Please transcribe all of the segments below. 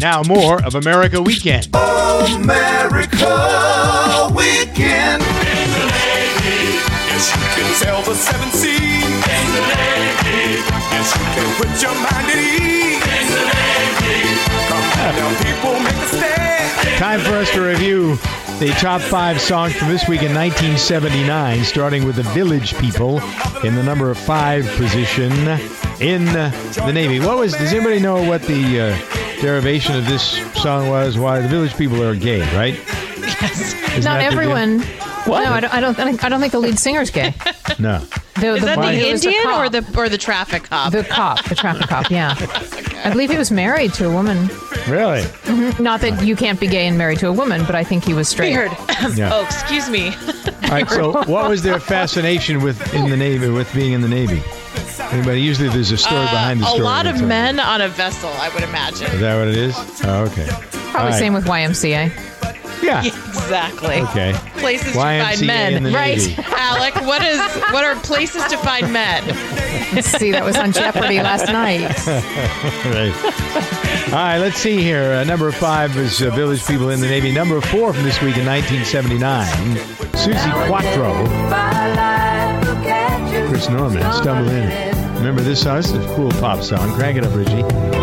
Now more of America Weekend. America Weekend. In the Navy, yes, you can sail the seven seas. In the Navy, yes, you can put your mind at ease. In the Navy, come on now, people, make a stand. Time for us to review the top 5 songs from this week in 1979, starting with the Village People in the number 5 position in the Navy. Does anybody know what the derivation of this song was? Why the Village People are gay, right? Yes. Not everyone. What? No, I don't think the lead singer's gay. No. Is that the it was the Indian cop. or the traffic cop? The traffic cop, yeah. I believe he was married to a woman. Really? Mm-hmm. Not that you can't be gay and married to a woman, but I think he was straight. Weird. Yeah. Oh, excuse me. All right, so what was their fascination with being in the Navy? Anybody? Usually there's a story behind the story. A lot of men on a vessel, I would imagine. Is that what it is? Oh, okay. Probably same with YMCA. Yeah. Exactly. Okay. Places to YMCA find men. in the Right. Navy. Alec, what are places to find men? See, that was on Jeopardy last night. Right. All right, let's see here. Number 5 is Village People in the Navy. Number 4 from this week in 1979, Susie Quattro. Chris Norman, Stumble In. Remember this song? This is a cool pop song. Crank it up, Richie.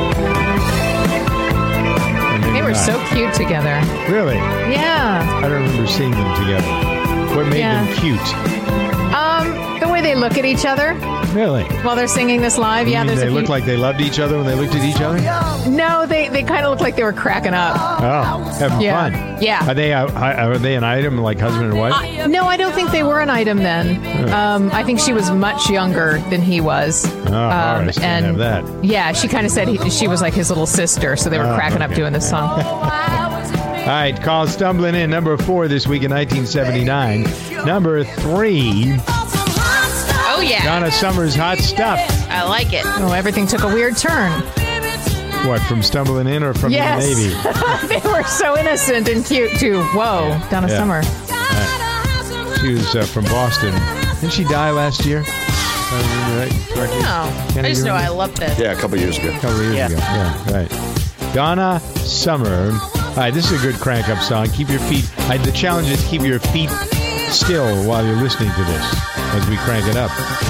They were so cute together. Really? Yeah. I don't remember seeing them together. What made them cute? The way they look at each other Really? while they're singing this live. You Yeah, mean there's they a few. looked like they loved each other when they looked at each other? No, they kind of look like they were cracking up. Oh, having Yeah. fun. Yeah. Are they an item like husband and wife? No, I don't think they were an item then. I think she was much younger than he was. Oh, all right, so and have that. yeah, she kind of said she was like his little sister, so they were cracking up okay. doing this song. All right, call Stumbling In, number 4 this week in 1979. Number 3, Oh, yeah. Donna Summer's Hot Stuff. I like it. Oh, everything took a weird turn. What, from Stumbling In or from Yes. the Navy? They were so innocent and cute too. Whoa, Donna Yeah. Summer. She was from Boston. Didn't she die last year? Right, correctly? No. Kenny, I just you know I remember? loved it. Yeah, a couple years ago. A couple of years ago. Yeah, right. Donna Summer. All right, this is a good crank-up song. Keep your feet... the challenge is keep your feet still while you're listening to this as we crank it up.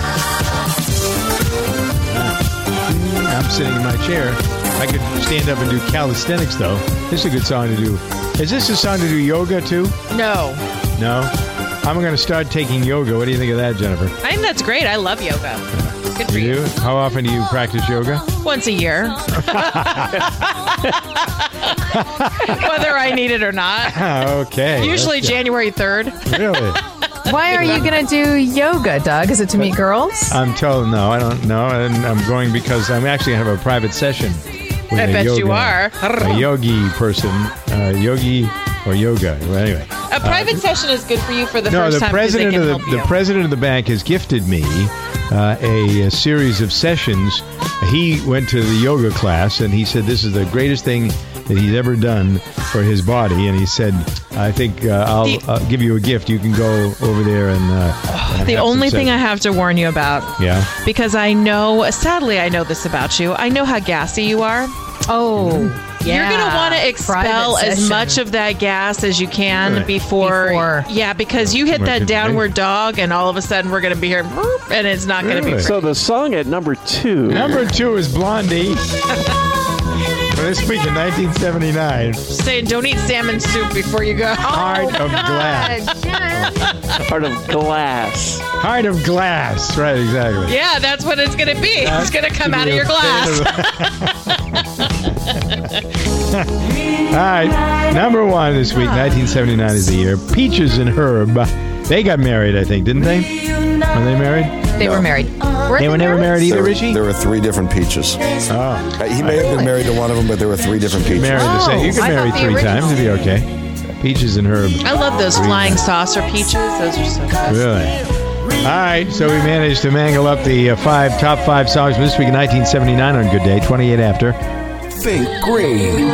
I'm sitting in my chair. I could stand up and do calisthenics, though. This is a good song to do. Is this a song to do yoga, too? No. No? I'm going to start taking yoga. What do you think of that, Jennifer? I think that's great. I love yoga. Good for You you. do? How often do you practice yoga? Once a year. Whether I need it or not. Okay. Usually That's- January 3rd. Really? Why are you going to do yoga, Doug? Is it to meet girls? I'm told no, I don't know. And I'm going because I'm actually going to have a private session with I a bet yoga, you are. A yogi person. Yogi or yoga. Well, anyway. A private session is good for you for the No, first the time because they president can of help the you. president of the bank has gifted me a series of sessions. He went to the yoga class and he said this is the greatest thing that he's ever done for his body. And he said, I think I'll give you a gift. You can go over there and The only thing I have to warn you about, yeah. because I know, sadly I know this about you, I know how gassy you are. Oh, yeah. You're going to want to expel Private as session. much of that gas as you can Right. before. Yeah, because you hit Right. that downward dog and all of a sudden we're going to be here and it's not going to be Really? great. So the song at number 2. Number 2 is Blondie. For this week in 1979, Saying don't eat salmon soup before you go. Heart of Glass. Part of Glass. Heart of Glass. Right, exactly. Yeah, that's what it's going to be. It's going to come out of your glass. All right, number 1 this week, 1979 is the year. Peaches and Herb. They got married, I think, didn't they? Were they married? They were married. They were never married either, Richie? There were 3 different Peaches. Oh. He may have been married to one of them, but there were 3 different Peaches. Married the same. You I can marry thought the 3 original- times. It'd be okay. Peaches and Herb. I love those flying saucer peaches. Those are so good. Really? All right, so we managed to mangle up the top 5 songs from this week in 1979 on Good Day, 28 after. Think green.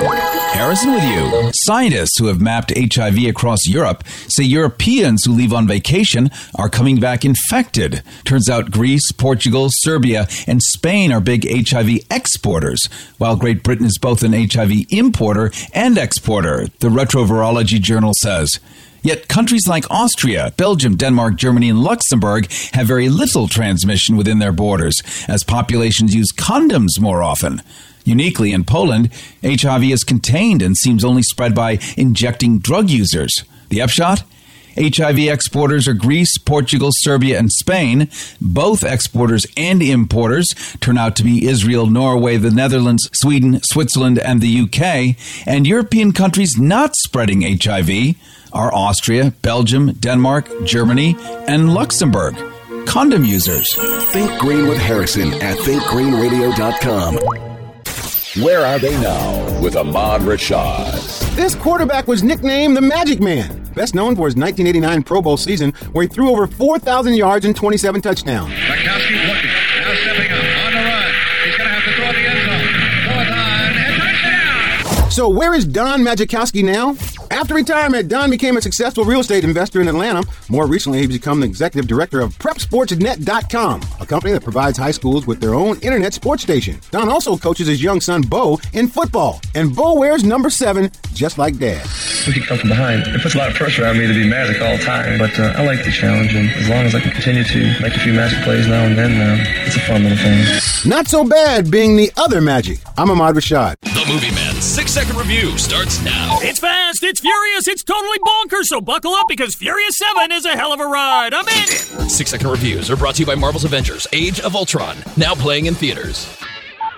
Harrison with you. Scientists who have mapped HIV across Europe say Europeans who leave on vacation are coming back infected. Turns out Greece, Portugal, Serbia, and Spain are big HIV exporters, while Great Britain is both an HIV importer and exporter, the Retrovirology Journal says. Yet countries like Austria, Belgium, Denmark, Germany, and Luxembourg have very little transmission within their borders, as populations use condoms more often. Uniquely, in Poland, HIV is contained and seems only spread by injecting drug users. The upshot? HIV exporters are Greece, Portugal, Serbia, and Spain. Both exporters and importers turn out to be Israel, Norway, the Netherlands, Sweden, Switzerland, and the UK. And European countries not spreading HIV are Austria, Belgium, Denmark, Germany, and Luxembourg. Condom users. Think Green with Harrison at thinkgreenradio.com. Where are they now with Ahmad Rashad? This quarterback was nicknamed the Magic Man, best known for his 1989 Pro Bowl season where he threw over 4,000 yards and 27 touchdowns. Gronkowski looking, now stepping up, on the run. He's going to have to throw the end zone. Fourth on, and touchdown! So where is Don Majikowski now? After retirement, Don became a successful real estate investor in Atlanta. More recently, he's become the executive director of PrepSportsNet.com, a company that provides high schools with their own internet sports station. Don also coaches his young son, Bo, in football. And Bo wears number 7, just like Dad. We can come from behind. It puts a lot of pressure on me to be Magic all the time, but I like the challenge, and as long as I can continue to make a few Magic plays now and then, it's a fun little thing. Not so bad being the other Magic. I'm Ahmad Rashad. The Movie Man 6-second review starts now. It's fast, it's furious, it's totally bonkers, so buckle up because Furious 7 is a hell of a ride. I'm in. 6-second reviews are brought to you by Marvel's Avengers: Age of Ultron, now playing in theaters.